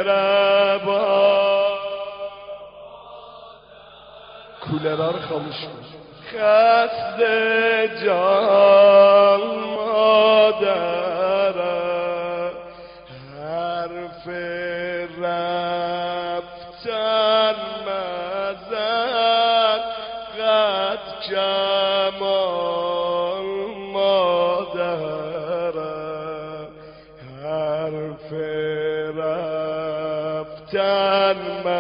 مهربان. کولرها رو خاموش کن. خسته جان مادرم، حرف رفتن مزن، قد کمان مادرم، حرف رفتن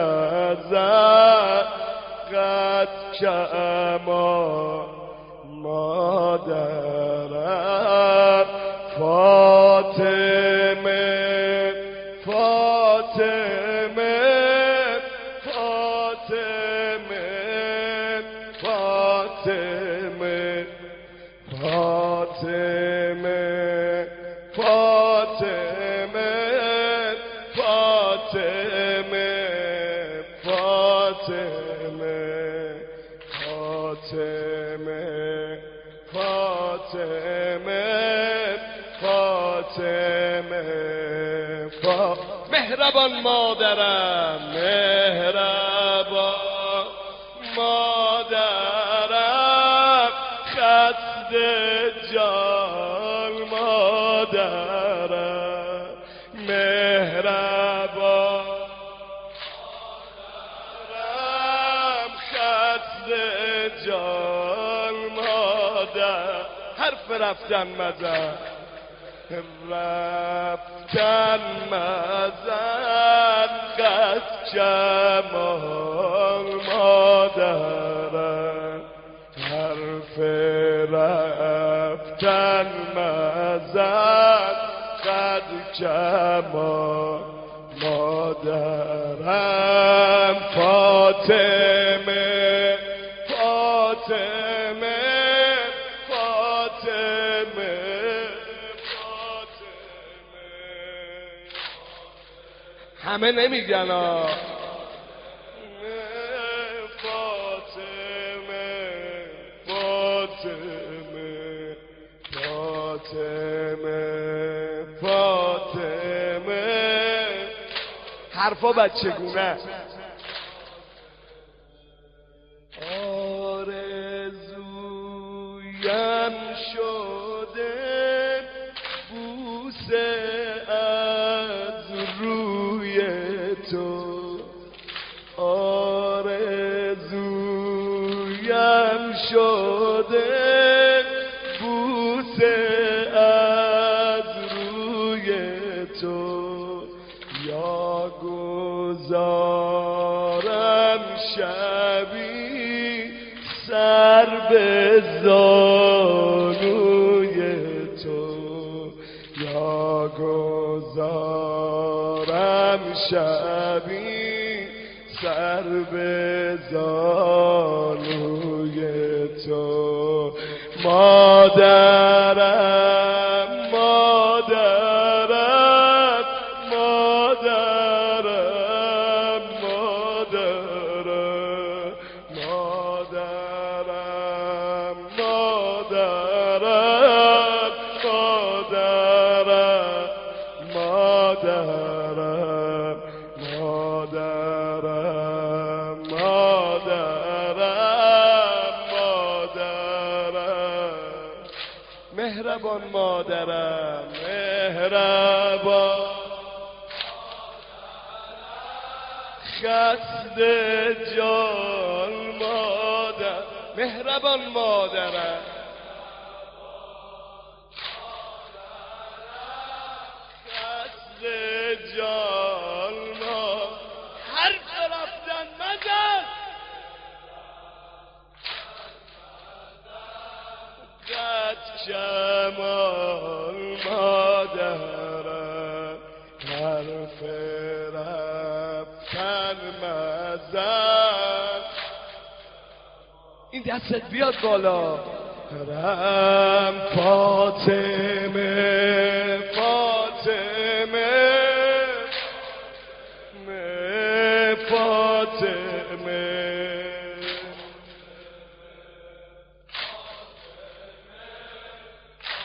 مزن، قد کمان مادرم. فاطمه فاطمه فاطمه فاطمه فاطمه فاطمه فاطمه فاطمه فاطمه فاطمه مهربان مادرم، مهربان مادرم، خسته جان مادرم، مهربان مادرم، خسته جان مادر. حرف رفتن مزن، رفتن مزن، قد کمان مادرم، حرف رفتن مزن، قد کمان مادرم. فاطمه فاطمه فاطمه همه نمیگن ها. فاطمه فاطمه فاطمه فاطمه حرفا بچگونه. آرزویم شده بوسه از روی تو، آرزویم شده بوسه از روی تو، یا گذارم شبی سر به زانوی تو، یا گذارم شبی سر به زانوی تو. مادرم مادرم مادرم مادرم مادرم مادرم مادرم مادرم مادرم مادرم مادرم. مهربان مادرم، مهربان خسته جان مادر، مهربان مادرم، خسته جان مادر. حرف رفتن مزن، قد کمان مادرم، حرف رفتن مزن. این دستت بیاد بالا. رم فاطمه فاطمه فاطمه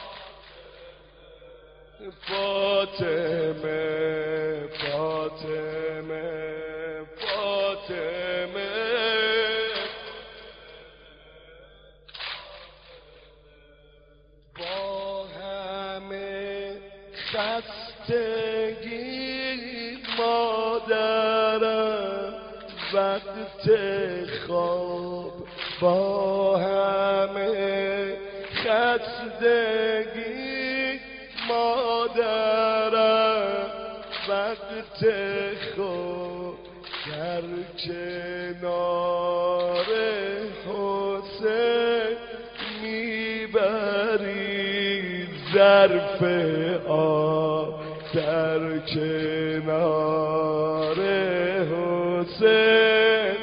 فاطمه فاطمه خستگی مادرم وقت خواب با همه خستگی مادرم وقت خواب در کنار حسین میبری ظرف آب در کنار حسین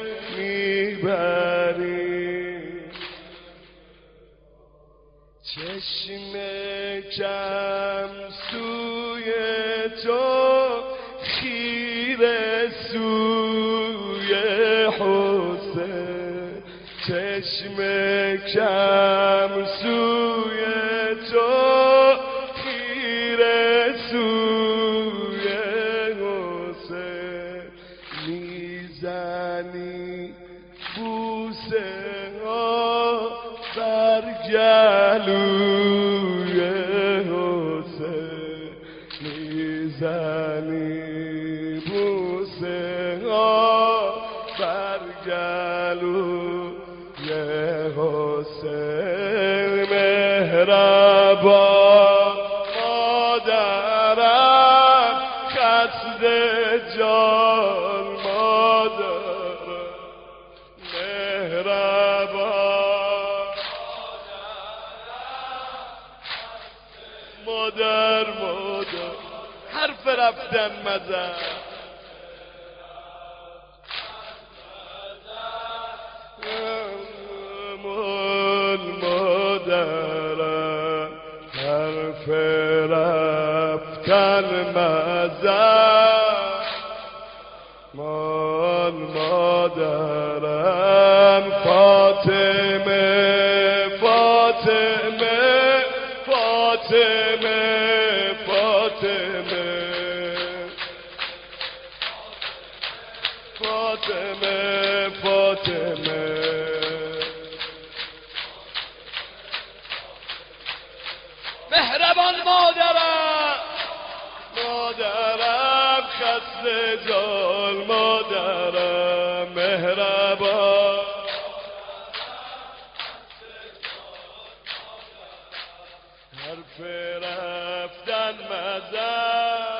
میبری چشم کم سوی تو خیره سوی حسین چشم کم سوی تو خیره سوی حسین میزنی بوسه ها بر گلوی حسین میزنی بوسه ها بر گلوی حسین مهربان مادرم خسته جان مادرم مهربان مادر حرف رفتن مزن مادرم حرف رفتن مزن مادرم فاطمه فاطمه فاطمه فاطمه فاطمه فاطمه مهربان مادرم خسته جان مادرم مهربان حرف رفتن مزن